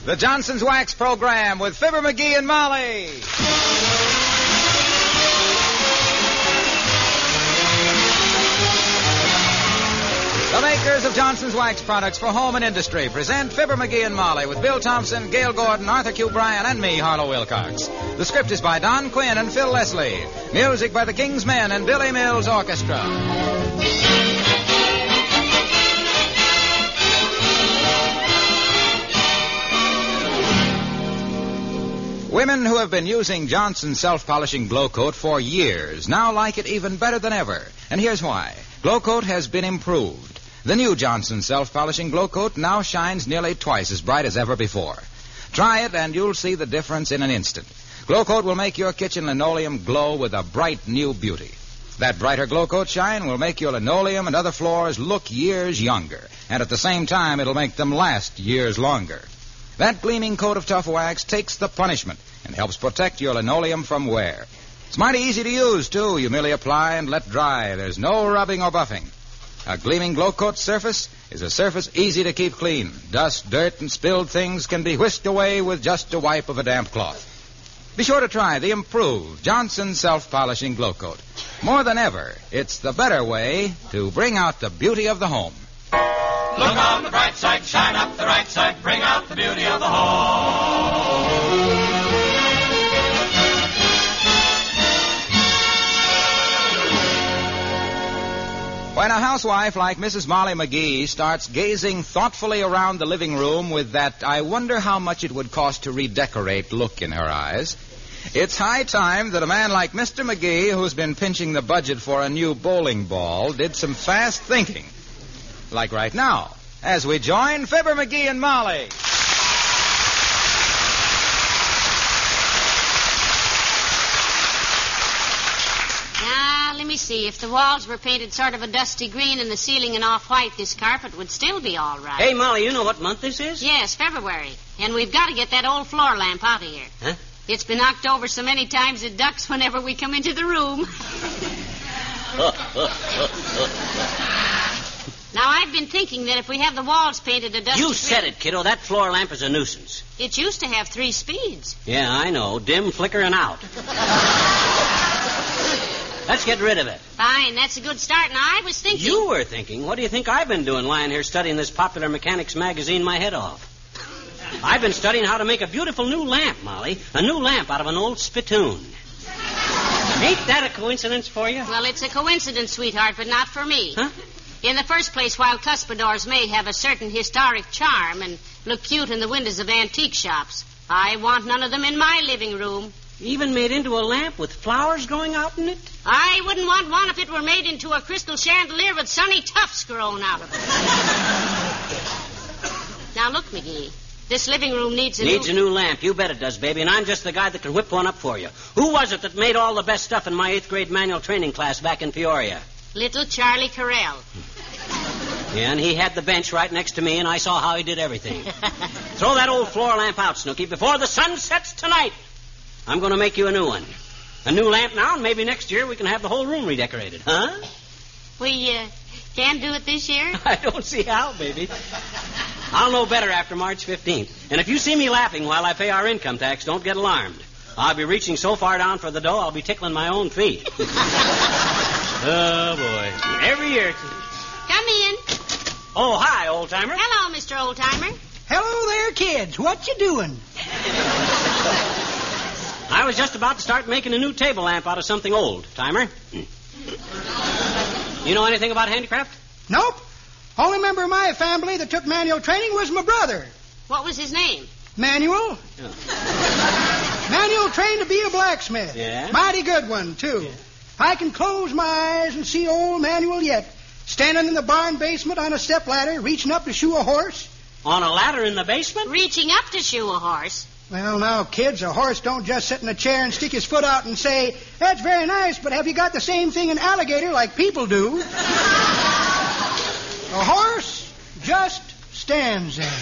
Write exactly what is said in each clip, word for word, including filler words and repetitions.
The Johnson's Wax Program with Fibber McGee and Molly. The makers of Johnson's Wax products for home and industry present Fibber McGee and Molly with Bill Thompson, Gail Gordon, Arthur Q. Bryan, and me, Harlow Wilcox. The script is by Don Quinn and Phil Leslie. Music by the King's Men and Billy Mills Orchestra. Women who have been using Johnson's self-polishing Glow Coat for years now like it even better than ever. And here's why. Glow Coat has been improved. The new Johnson self-polishing Glow Coat now shines nearly twice as bright as ever before. Try it and you'll see the difference in an instant. Glow Coat will make your kitchen linoleum glow with a bright new beauty. That brighter Glow Coat shine will make your linoleum and other floors look years younger. And at the same time, it'll make them last years longer. That gleaming coat of tough wax takes the punishment and helps protect your linoleum from wear. It's mighty easy to use, too. You merely apply and let dry. There's no rubbing or buffing. A gleaming Glow Coat surface is a surface easy to keep clean. Dust, dirt, and spilled things can be whisked away with just a wipe of a damp cloth. Be sure to try the improved Johnson self-polishing Glow Coat. More than ever, it's the better way to bring out the beauty of the home. Look on the bright side, shine up the right side, bring out the beauty of the home. When a housewife like Missus Molly McGee starts gazing thoughtfully around the living room with that I wonder how much it would cost to redecorate look in her eyes, it's high time that a man like Mister McGee, who's been pinching the budget for a new bowling ball, did some fast thinking. Like right now, as we join Fibber McGee and Molly. Now, let me see. If the walls were painted sort of a dusty green and the ceiling an off-white, this carpet would still be all right. Hey, Molly, you know what month this is? Yes, February. And we've got to get that old floor lamp out of here. Huh? It's been knocked over so many times it ducks whenever we come into the room. Now, I've been thinking that if we have the walls painted a dusty You said green... it, kiddo. That floor lamp is a nuisance. It used to have three speeds. Yeah, I know. Dim, flicker, and out. Let's get rid of it. Fine, that's a good start. Now, I was thinking... You were thinking? What do you think I've been doing lying here studying this Popular Mechanics magazine my head off? I've been studying how to make a beautiful new lamp, Molly. A new lamp out of an old spittoon. Ain't that a coincidence for you? Well, it's a coincidence, sweetheart, but not for me. Huh? In the first place, while cuspidors may have a certain historic charm and look cute in the windows of antique shops, I want none of them in my living room. Even made into a lamp with flowers growing out in it? I wouldn't want one if it were made into a crystal chandelier with sunny tufts growing out of it. Now, look, McGee. This living room needs a Needs new... a new lamp. You bet it does, baby. And I'm just the guy that can whip one up for you. Who was it that made all the best stuff in my eighth grade manual training class back in Peoria? Little Charlie Carell. Yeah, and he had the bench right next to me, and I saw how he did everything. Throw that old floor lamp out, Snooky, before the sun sets tonight. I'm going to make you a new one. A new lamp now, and maybe next year we can have the whole room redecorated, huh? We, uh, can't do it this year? I don't see how, baby. I'll know better after March fifteenth. And if you see me laughing while I pay our income tax, don't get alarmed. I'll be reaching so far down for the dough, I'll be tickling my own feet. Oh, boy. Every year. Come in. Oh, hi, old-timer. Hello, Mister Old-timer. Hello there, kids. What you doing? I was just about to start making a new table lamp out of something old, Timer. You know anything about handicraft? Nope. Only member of my family that took manual training was my brother. What was his name? Manual? Yeah. Manual trained to be a blacksmith. Yeah? Mighty good one, too. Yeah. I can close my eyes and see old Manual yet, standing in the barn basement on a stepladder, reaching up to shoe a horse. On a ladder in the basement? Reaching up to shoe a horse. Well, now, kids, a horse don't just sit in a chair and stick his foot out and say, "That's very nice, but have you got the same thing in alligator like people do?" A horse just stands there.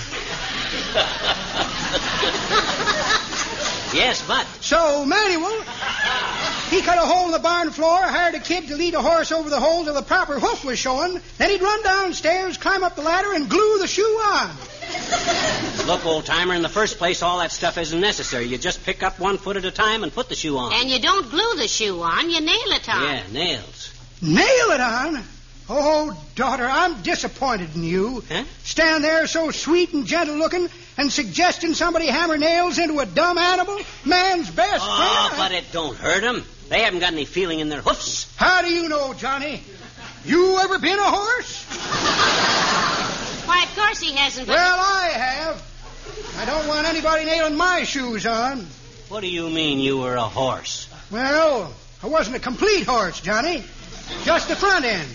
Yes, but... So, Manual, he cut a hole in the barn floor, hired a kid to lead a horse over the hole till the proper hoof was showing. Then he'd run downstairs, climb up the ladder, and glue the shoe on. Look, old-timer, in the first place, all that stuff isn't necessary. You just pick up one foot at a time and put the shoe on. And you don't glue the shoe on, you nail it on. Yeah, nails. Nail it on? Oh, daughter, I'm disappointed in you. Huh? Stand there so sweet and gentle looking and suggesting somebody hammer nails into a dumb animal, man's best Oh, friend. but it don't hurt them. They haven't got any feeling in their hoofs. How do you know, Johnny? You ever been a horse? Why, of course he hasn't, but... Well, I have. I don't want anybody nailing my shoes on. What do you mean you were a horse? Well, I wasn't a complete horse, Johnny. Just the front end.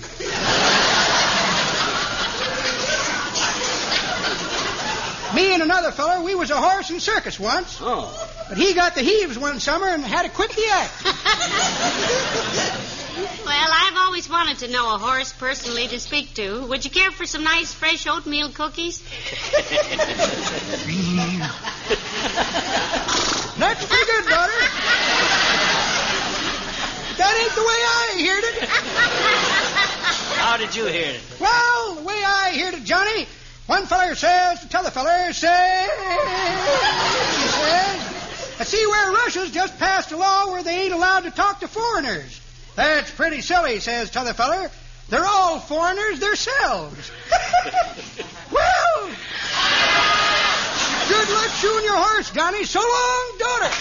Me and another feller, we was a horse in circus once. Oh. But he got the heaves one summer and had to quit the act. Well, I've always wanted to know a horse personally to speak to. Would you care for some nice, fresh oatmeal cookies? That's pretty good, daughter. That ain't the way I heard it. How did you hear it? Well, the way I heard it, Johnny, one feller says to t'other feller, say, he says, I see where Russia's just passed a law where they ain't allowed to talk to foreigners. That's pretty silly, says t'other feller. They're all foreigners themselves. Well, good luck shoeing your horse, Johnny. So long, daughter.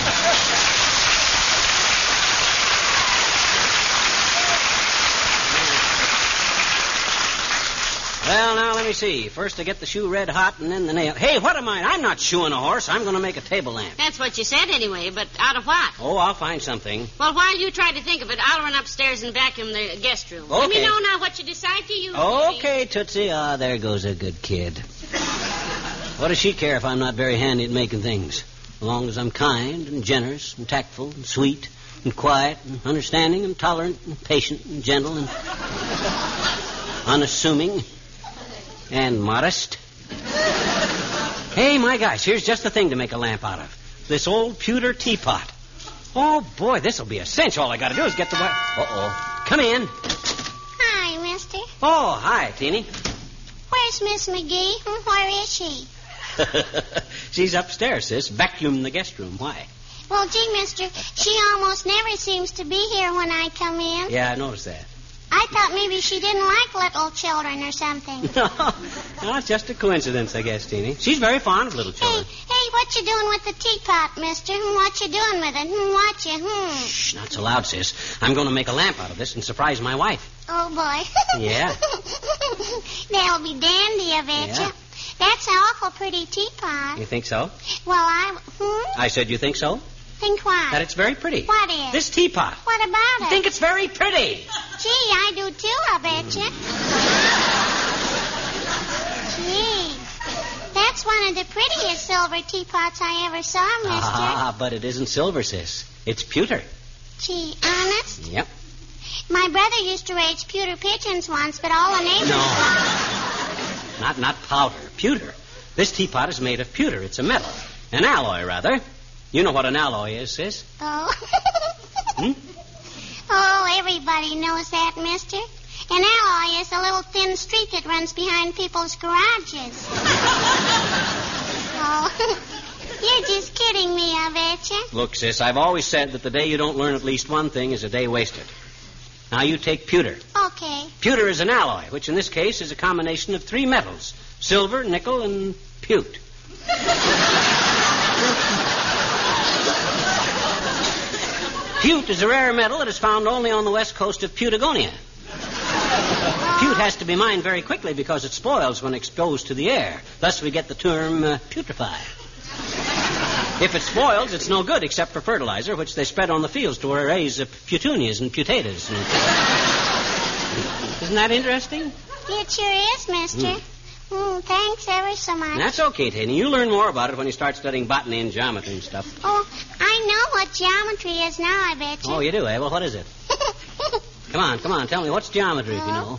Well, now, let me see. First I get the shoe red hot and then the nail. Hey, what am I? I'm not shoeing a horse. I'm going to make a table lamp. That's what you said anyway, but out of what? Oh, I'll find something. Well, while you try to think of it, I'll run upstairs and vacuum the guest room. Let me Okay. know now what you decide to use. Okay, Tootsie. Ah, there goes a good kid. What does she care if I'm not very handy at making things? As long as I'm kind and generous and tactful and sweet and quiet and understanding and tolerant and patient and gentle and unassuming and modest. Hey, my gosh, here's just the thing to make a lamp out of. This old pewter teapot. Oh, boy, this'll be a cinch. All I got to do is get the... Wi- Uh-oh. Come in. Hi, mister. Oh, hi, Teeny. Where's Miss McGee? And where is she? She's upstairs, sis. Vacuum the guest room. Why? Well, gee, mister, she almost never seems to be here when I come in. Yeah, I noticed that. I thought maybe she didn't like little children or something. No, no, it's just a coincidence, I guess, Teeny. She's very fond of little Hey, children. hey, what you doing with the teapot, mister? Hmm, what you doing with it? Hmm, what you, hmm. Shh, not so loud, sis. I'm going to make a lamp out of this and surprise my wife. Oh, boy. Yeah. That'll be dandy, I bet Yeah. you. That's an awful pretty teapot. You think so? Well, I, hmm? I said you think so? Think what? That it's very pretty. What is? This teapot. What about I it? think it's very pretty. Gee, I do too, I bet you. Gee, that's one of the prettiest silver teapots I ever saw, mister. Ah, but it isn't silver, sis. It's pewter. Gee, honest? Yep. My brother used to raise pewter pigeons once, but all the neighbors... No. Not not powder. Pewter. This teapot is made of pewter. It's a metal. An alloy, rather. You know what an alloy is, sis? Oh. Hmm? Oh, everybody knows that, mister. An alloy is a little thin street that runs behind people's garages. Oh, you're just kidding me, I bet you. Look, sis, I've always said that the day you don't learn at least one thing is a day wasted. Now you take pewter. Okay. Pewter is an alloy, which in this case is a combination of three metals. Silver, nickel, and pewt. Pewt is a rare metal that is found only on the west coast of Putagonia. Pewt has to be mined very quickly because it spoils when exposed to the air. Thus we get the term uh, putrefy. If it spoils, it's no good except for fertilizer, which they spread on the fields to raise uh, petunias and potatoes. And... Isn't that interesting? It sure is, mister. Mm. Mm, thanks ever so much. That's okay, Taney. You'll learn more about it when you start studying botany and geometry and stuff. Oh, I know what geometry is now, I bet you. Oh, you do, eh? Well, what is it? Come on, come on. Tell me, what's geometry, if you know?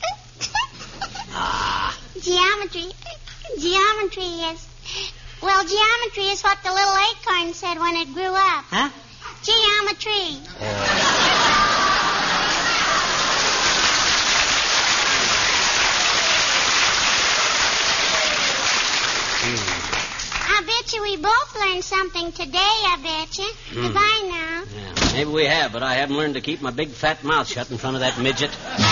Ah. Geometry. Geometry is... Well, geometry is what the little acorn said when it grew up. Huh? Geometry. Hmm. bet you we both learned something today, I bet you. Hmm. Goodbye now. Yeah, maybe we have, but I haven't learned to keep my big fat mouth shut in front of that midget.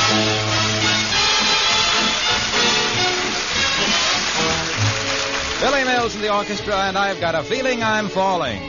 Billy Mills in the orchestra, and I've got a feeling I'm falling.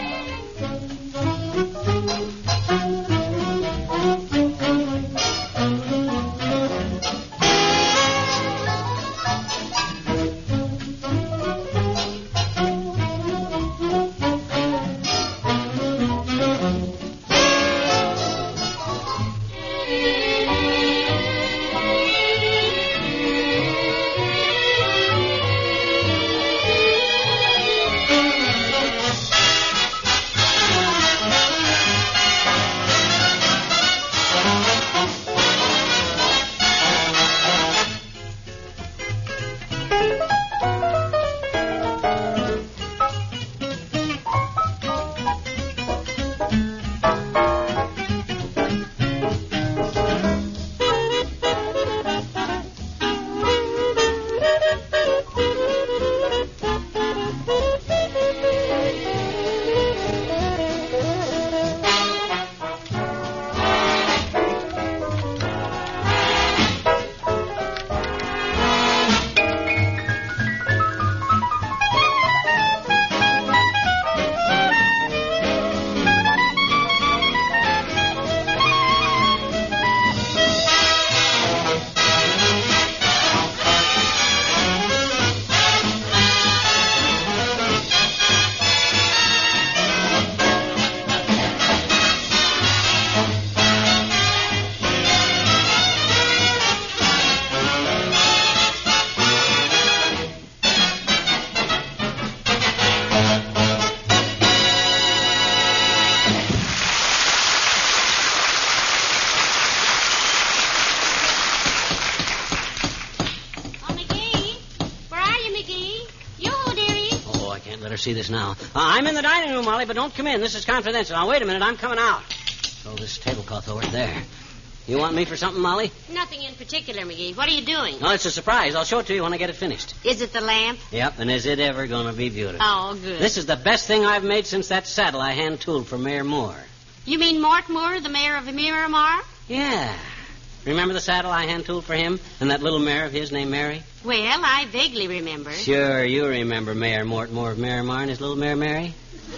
See this now. Uh, I'm in the dining room, Molly, but don't come in. This is confidential. Now, wait a minute. I'm coming out. Throw this tablecloth over there. You want me for something, Molly? Nothing in particular, McGee. What are you doing? No, it's a surprise. I'll show it to you when I get it finished. Is it the lamp? Yep, and is it ever going to be beautiful? Oh, good. This is the best thing I've made since that saddle I hand-tooled for Mayor Moore. You mean Mort Moore, the mayor of Miramar? Yeah. Remember the saddle I hand-tooled for him and that little mare of his named Mary? Well, I vaguely remember. Sure, you remember Mayor Mort Moore of Miramar and his little mare Mary?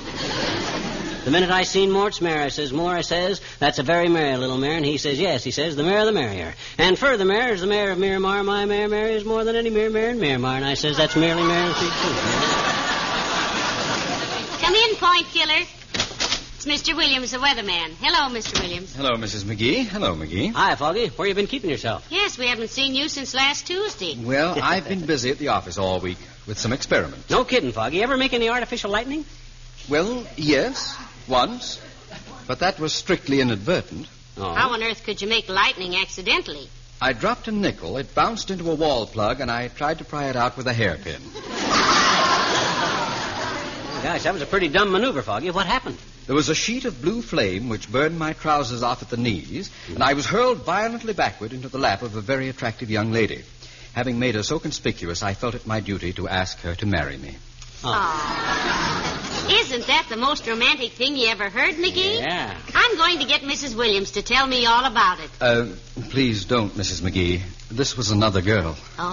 The minute I seen Mort's mare, I says, Moore, I says, that's a very merry little mare. And he says, yes, he says, the mare the merrier. And further mare is the mayor of Miramar. My mare Mary is more than any mere mare in Miramar. And I says, that's merely Mary Street, too. Come in, Point Killer. It's Mister Williams, the weatherman. Hello, Mister Williams. Hello, Missus McGee. Hello, McGee. Hi, Foggy. Where you been keeping yourself? Yes, we haven't seen you since last Tuesday. Well, I've been busy at the office all week with some experiments. No kidding, Foggy. Ever make any artificial lightning? Well, yes, once. But that was strictly inadvertent. Oh. How on earth could you make lightning accidentally? I dropped a nickel, it bounced into a wall plug, and I tried to pry it out with a hairpin. Gosh, that was a pretty dumb maneuver, Foggy. What happened? There was a sheet of blue flame which burned my trousers off at the knees, and I was hurled violently backward into the lap of a very attractive young lady. Having made her so conspicuous, I felt it my duty to ask her to marry me. Oh. Oh. Isn't that the most romantic thing you ever heard, McGee? Yeah. I'm going to get Missus Williams to tell me all about it. Uh, please don't, Missus McGee. This was another girl.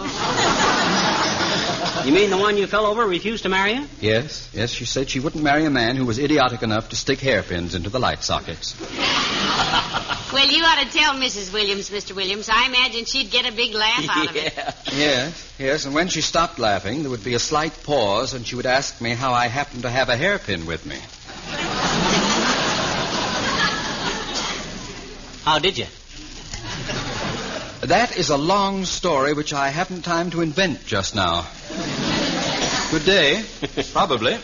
Oh. You mean the one you fell over refused to marry you? Yes, yes, she said she wouldn't marry a man who was idiotic enough to stick hairpins into the light sockets. Well, you ought to tell Missus Williams, Mister Williams. I imagine she'd get a big laugh out of it. Yes, yes, and when she stopped laughing, there would be a slight pause, and she would ask me how I happened to have a hairpin with me. How did you? That is a long story which I haven't time to invent just now. Good day. Probably.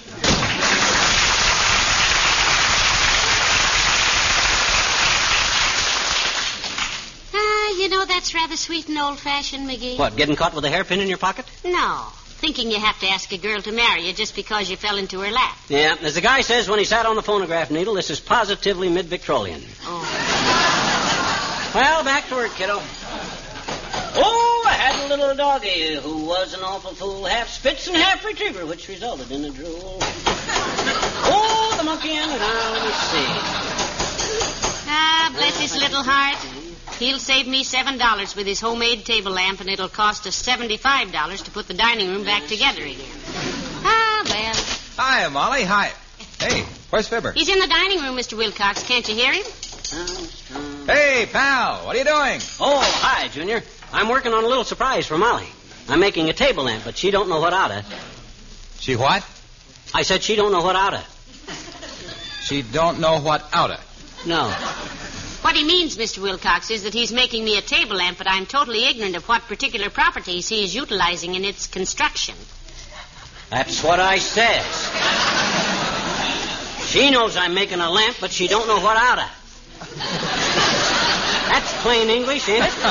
Ah, you know, that's rather sweet and old-fashioned, McGee. What, getting caught with a hairpin in your pocket? No. Thinking you have to ask a girl to marry you just because you fell into her lap. Yeah, as the guy says when he sat on the phonograph needle, this is positively mid-Victorian. Oh. Well, back to work, kiddo. Oh, had a little doggy who was an awful fool, half Spitz and half Retriever, which resulted in a drool. Oh, the monkey and the... Now, let me see. Ah, bless his little heart. He'll save me seven dollars with his homemade table lamp, and it'll cost us seventy-five dollars to put the dining room back together again. Ah, well. Hi, Molly. Hi. Hey, where's Fibber? He's in the dining room, Mister Wilcox. Can't you hear him? Hey, pal. What are you doing? Oh, hi, Junior. I'm working on a little surprise for Molly. I'm making a table lamp, but she don't know what oughta. She what? I said she don't know what oughta. She don't know what oughta. No. What he means, Mister Wilcox, is that he's making me a table lamp, but I'm totally ignorant of what particular properties he is utilizing in its construction. That's what I says. She knows I'm making a lamp, but she don't know what oughta. That's plain English, ain't it?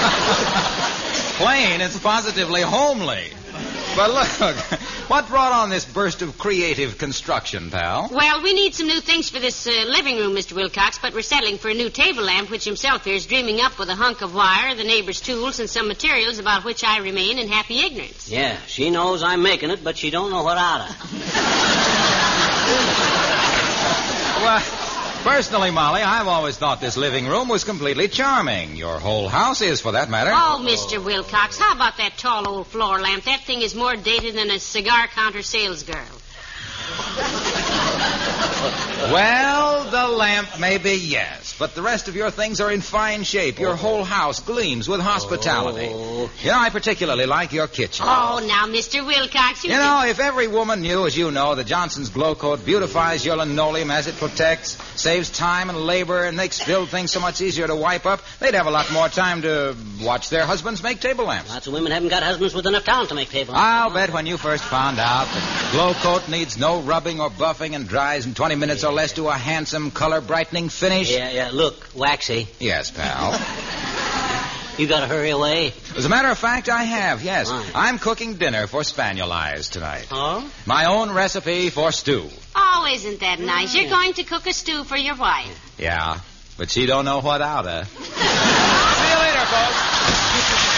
Plain? It's positively homely. But look, what brought on this burst of creative construction, pal? Well, we need some new things for this uh, living room, Mister Wilcox, but we're settling for a new table lamp, which himself here is dreaming up with a hunk of wire, the neighbor's tools, and some materials about which I remain in happy ignorance. Yeah, she knows I'm making it, but she don't know what oughta. Well, personally, Molly, I've always thought this living room was completely charming. Your whole house is, for that matter. Oh, Mister Wilcox, how about that tall old floor lamp? That thing is more dated than a cigar counter sales girl. Well, the lamp may be, yes, but the rest of your things are in fine shape. Your whole house gleams with hospitality. Oh. You know, I particularly like your kitchen. Oh, now, Mister Wilcox, you... You know, if every woman knew, as you know, that Johnson's Glow Coat beautifies your linoleum as it protects, saves time and labor, and makes filled things so much easier to wipe up, they'd have a lot more time to watch their husbands make table lamps. Lots of women haven't got husbands with enough talent to make table lamps. I'll bet when you first found out that Glow Coat needs no rubbing or buffing and dries in twenty minutes or less to a handsome color-brightening finish. Yeah, yeah, look, waxy. Yes, pal. You gotta hurry away. As a matter of fact, I have, yes. Right. I'm cooking dinner for Spaniel Eyes tonight. Oh? My own recipe for stew. Oh, isn't that nice? You're going to cook a stew for your wife. Yeah, but she don't know what oughta. See you later, folks.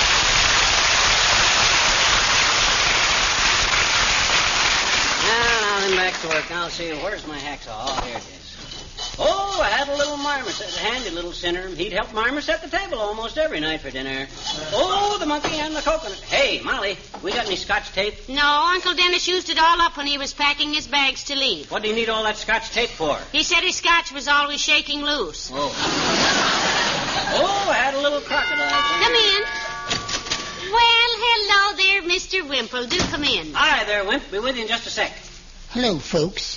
Now, I'm back to work. Now, see, where's my hacksaw? Oh, here it is. Oh, I had a little marmoset, a handy little sinner. He'd help Marmer set the table almost every night for dinner. Oh, the monkey and the coconut. Hey, Molly, we got any Scotch tape? No, Uncle Dennis used it all up when he was packing his bags to leave. What do you need all that Scotch tape for? He said his scotch was always shaking loose. Oh. Oh, I had a little crocodile. Come in. Well, hello there, Mister Wimple. Do come in. Hi there, Wimp. Be with you in just a sec. Hello, folks.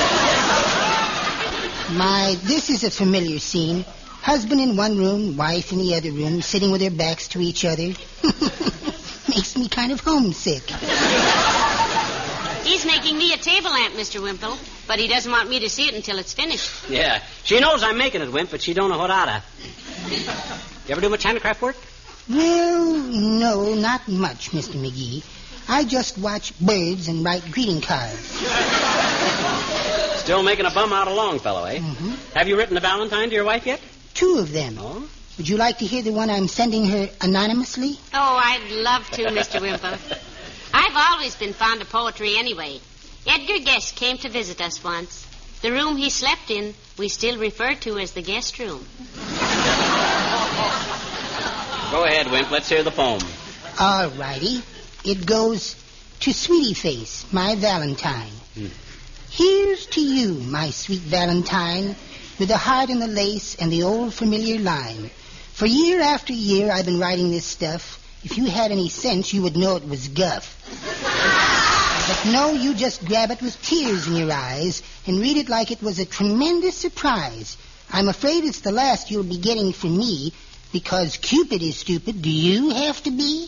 My, this is a familiar scene. Husband in one room, wife in the other room, sitting with their backs to each other. Makes me kind of homesick. He's making me a table lamp, Mister Wimple, but he doesn't want me to see it until it's finished. Yeah, she knows I'm making it, Wimp, but she don't know what oughta. You ever do much handicraft work? Well, no, not much, Mister McGee. I just watch birds and write greeting cards. Still making a bum out of Longfellow, eh? Mm-hmm. Have you written a valentine to your wife yet? Two of them. Oh? Would you like to hear the one I'm sending her anonymously? Oh, I'd love to, Mister Wimple. I've always been fond of poetry anyway. Edgar Guest came to visit us once. The room he slept in, we still refer to as the guest room. Go ahead, Wimp. Let's hear the poem. All righty. It goes, to Sweetie Face, my Valentine. Hmm. Here's to you, my sweet Valentine, with the heart and the lace and the old familiar line. For year after year I've been writing this stuff. If you had any sense, you would know it was guff. But no, you just grab it with tears in your eyes and read it like it was a tremendous surprise. I'm afraid it's the last you'll be getting from me, because Cupid is stupid. Do you have to be?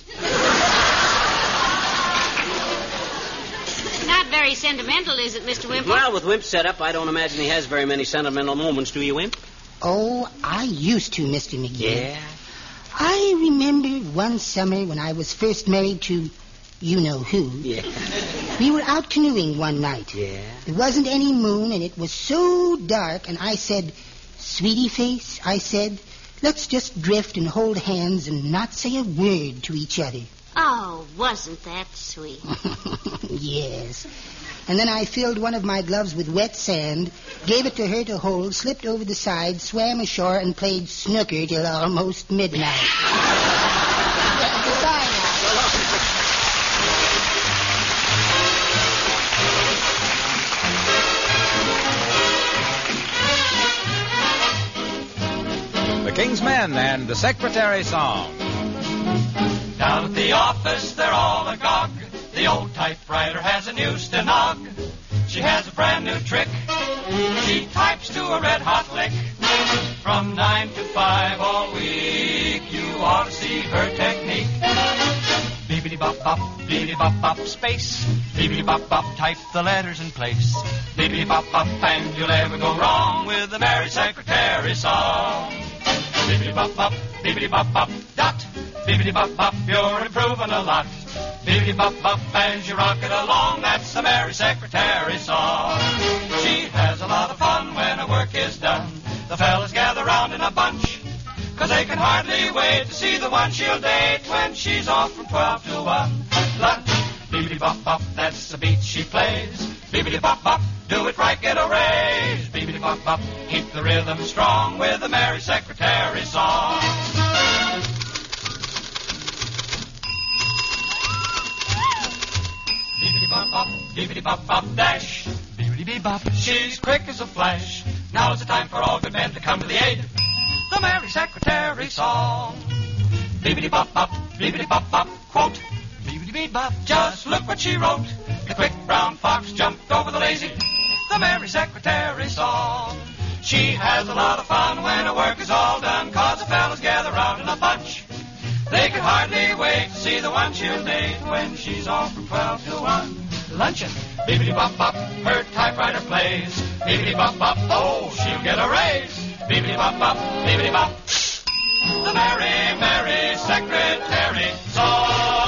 Not very sentimental, is it, Mister Wimple? Well, with Wimp's setup, I don't imagine he has very many sentimental moments, do you, Wimp? Oh, I used to, Mister McGee. Yeah? I remember one summer when I was first married to you-know-who. Yeah. We were out canoeing one night. Yeah? There wasn't any moon, and it was so dark, and I said, Sweetie Face, I said, Let's just drift and hold hands and not say a word to each other. Oh, wasn't that sweet? Yes. And then I filled one of my gloves with wet sand, gave it to her to hold, slipped over the side, swam ashore, and played snooker till almost midnight. Goodbye now. The King's Men and the Secretary Song. Down at the office, they're all agog. The old typewriter has a new stenog. She has a brand new trick. She types to a red-hot lick. From nine to five all week, you ought to see her technique. Beepity-bop-bop, beepity-bop-bop, space. Beepity-bop-bop, type the letters in place. Beepity-bop-bop, and you'll never go wrong with the Merry Secretary Song. Beepity-bop-bop, beepity-bop-bop, dot. Beepity-bop-bop, you're improving a lot. Beepity-bop-bop, as you rock it along, that's the Merry Secretary Song. She has a lot of fun when her work is done. The fellas gather round in a bunch, 'cause they can hardly wait to see the one she'll date when she's off from twelve to one. Lunch, beepity-bop-bop, that's the beat she plays. Beepity-bop-bop, do it right, get a raise. Beepity-bop-bop, keep the rhythm strong with the Merry Secretary Song. Beepity-bop-bop, beepity-bop-bop, dash. Beepity-bop, she's quick as a flash. Now's the time for all good men to come to the aid. The Merry Secretary Song. Beepity-bop-bop, beepity-bop-bop, quote. Beepity-beep-bop, just look what she wrote. The quick brown fox jumped over the lazy. The Merry Secretary Song. She has a lot of fun when her work is all done, 'cause the fellas gather round in a bunch. They can hardly wait to see the one she'll date when she's off from twelve to one. Luncheon, beepity-bop-bop, her typewriter plays. Beepity-bop-bop, oh, she'll get a raise. Beepity-bop-bop, beepity-bop. The Merry, Merry Secretary Song.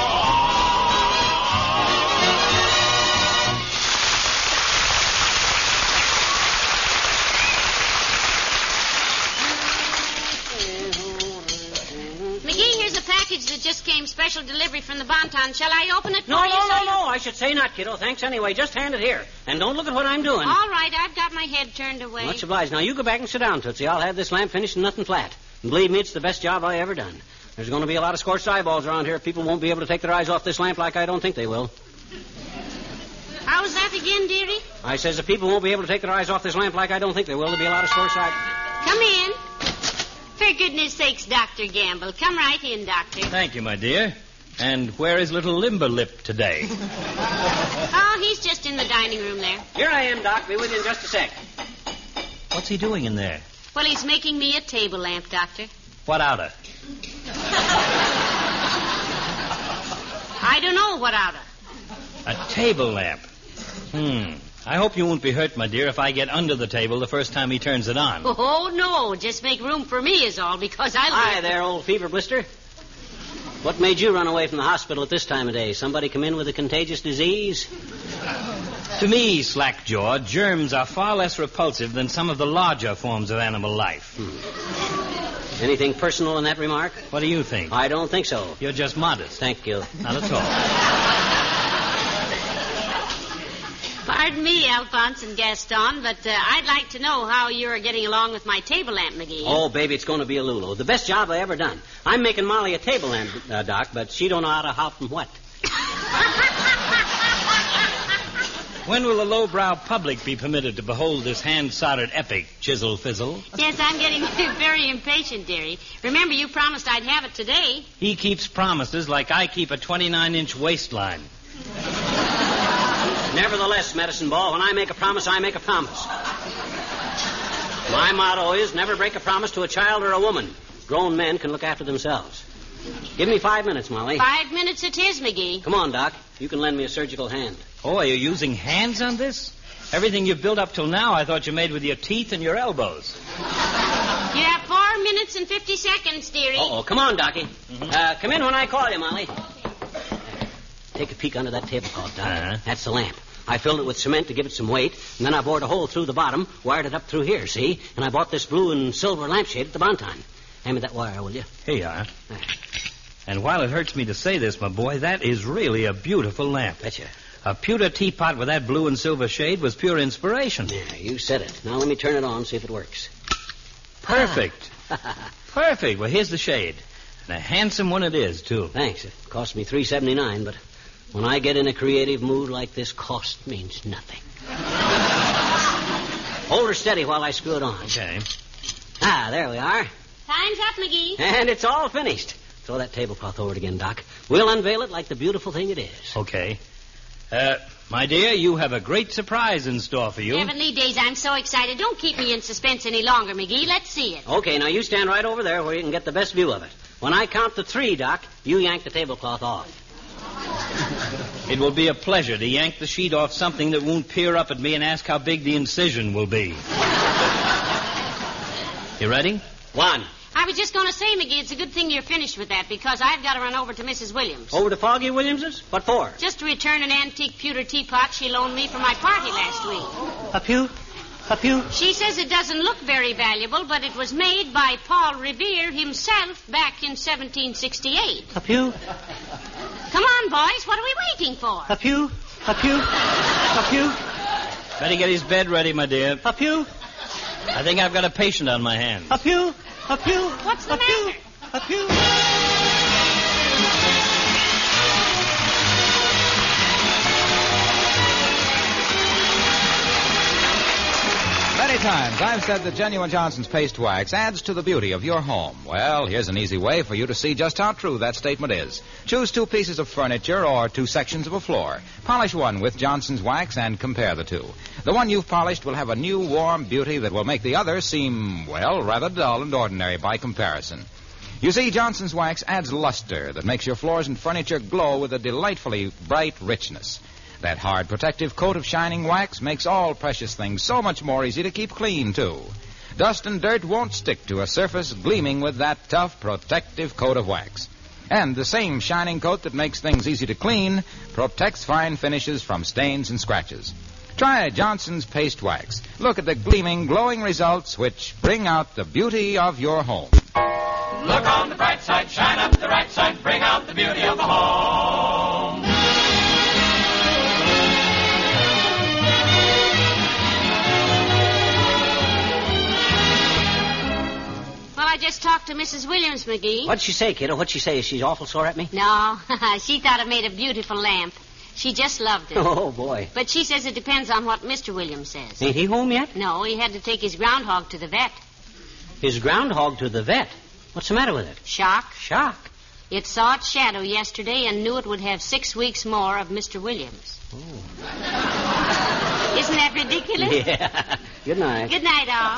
Package that just came special delivery from the Bonton. Shall I open it for no, you? No, no, so no, no. I should say not, kiddo. Thanks anyway. Just hand it here. And don't look at what I'm doing. All right, I've got my head turned away. Much obliged. Now, you go back and sit down, Tootsie. I'll have this lamp finished and nothing flat. And believe me, it's the best job I ever done. There's going to be a lot of scorched eyeballs around here. People won't be able to take their eyes off this lamp like I don't think they will. How's that again, dearie? I says the people won't be able to take their eyes off this lamp like I don't think they will. There'll be a lot of scorched eyes. Come in. For goodness sakes, Doctor Gamble. Come right in, Doctor. Thank you, my dear. And where is little Limberlip today? Oh, he's just in the dining room there. Here I am, Doc. Be with you in just a sec. What's he doing in there? Well, he's making me a table lamp, Doctor. What out of? I don't know what out of. A table lamp. Hmm. I hope you won't be hurt, my dear, if I get under the table the first time he turns it on. Oh, no. Just make room for me is all, because I... Hi there, old fever blister. What made you run away from the hospital at this time of day? Somebody come in with a contagious disease? To me, Slackjaw, germs are far less repulsive than some of the larger forms of animal life. Hmm. Anything personal in that remark? What do you think? I don't think so. You're just modest. Thank you. Not at all. Pardon me, Alphonse and Gaston, but uh, I'd like to know how you're getting along with my table lamp, McGee. Oh, baby, it's going to be a Lulu. The best job I ever done. I'm making Molly a table lamp, uh, Doc, but she don't know how to hop and what. When will the lowbrow public be permitted to behold this hand-soldered epic, Chisel Fizzle? Yes, I'm getting very impatient, dearie. Remember, you promised I'd have it today. He keeps promises like I keep a twenty-nine inch waistline. Nevertheless, Medicine Ball, when I make a promise, I make a promise. My motto is never break a promise to a child or a woman. Grown men can look after themselves. Give me five minutes, Molly. Five minutes it is, McGee. Come on, Doc. You can lend me a surgical hand. Oh, are you using hands on this? Everything you've built up till now I thought you made with your teeth and your elbows. You have four minutes and fifty seconds, dearie. Uh-oh. Come on, Docie. Mm-hmm. Uh, come in when I call you, Molly. Take a peek under that tablecloth, Doc. Uh-huh. That's the lamp. I filled it with cement to give it some weight, and then I bored a hole through the bottom, wired it up through here, see? And I bought this blue and silver lampshade at the Bonton. Hand me that wire, will you? Here you are. And while it hurts me to say this, my boy, that is really a beautiful lamp. Betcha. A pewter teapot with that blue and silver shade was pure inspiration. Yeah, you said it. Now let me turn it on, see if it works. Perfect. Perfect. Well, here's the shade. And a handsome one it is, too. Thanks. It cost me three seventy-nine, but when I get in a creative mood like this, cost means nothing. Hold her steady while I screw it on. Okay. Ah, there we are. Time's up, McGee. And it's all finished. Throw that tablecloth over it again, Doc. We'll unveil it like the beautiful thing it is. Okay. Uh, my dear, you have a great surprise in store for you. Heavenly days, I'm so excited. Don't keep me in suspense any longer, McGee. Let's see it. Okay, now you stand right over there where you can get the best view of it. When I count to three, Doc, you yank the tablecloth off. It will be a pleasure to yank the sheet off something that won't peer up at me and ask how big the incision will be. You ready? One. I was just going to say, McGee, it's a good thing you're finished with that because I've got to run over to Missus Williams. Over to Foggy Williams's? What for? Just to return an antique pewter teapot she loaned me for my party last week. A pew? A pew? She says it doesn't look very valuable, but it was made by Paul Revere himself back in seventeen sixty-eight. A pew? Come on, boys. What are we waiting for? A pew? A pew? A pew? Better get his bed ready, my dear. A pew? I think I've got a patient on my hands. A pew? A pew? What's the a pew? matter? A pew? Many times I've said that Genuine Johnson's paste wax adds to the beauty of your home. Well, here's an easy way for you to see just how true that statement is. Choose two pieces of furniture or two sections of a floor. Polish one with Johnson's wax and compare the two. The one you've polished will have a new warm beauty that will make the other seem, well, rather dull and ordinary by comparison. You see, Johnson's wax adds luster that makes your floors and furniture glow with a delightfully bright richness. That hard protective coat of shining wax makes all precious things so much more easy to keep clean, too. Dust and dirt won't stick to a surface gleaming with that tough protective coat of wax. And the same shining coat that makes things easy to clean protects fine finishes from stains and scratches. Try Johnson's Paste Wax. Look at the gleaming, glowing results which bring out the beauty of your home. Look on the bright side, shine up the right side, bring out the beauty of the home. Well, I just talked to Missus Williams, McGee. What'd she say, kiddo? What'd she say? Is she awful sore at me? No, she thought it made a beautiful lamp. She just loved it. Oh, boy. But she says it depends on what Mister Williams says. Ain't he home yet? No, he had to take his groundhog to the vet. His groundhog to the vet? What's the matter with it? Shock. Shock? It saw its shadow yesterday and knew it would have six weeks more of Mister Williams. Oh. Isn't that ridiculous? Yeah. Good night. Good night, all.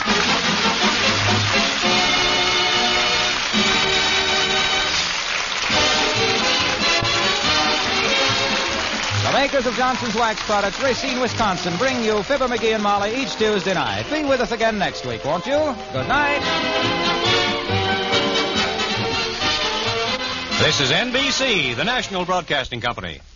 The makers of Johnson's Wax Products, Racine, Wisconsin, bring you Fibber, McGee, and Molly each Tuesday night. Be with us again next week, won't you? Good night. This is N B C, the national broadcasting company.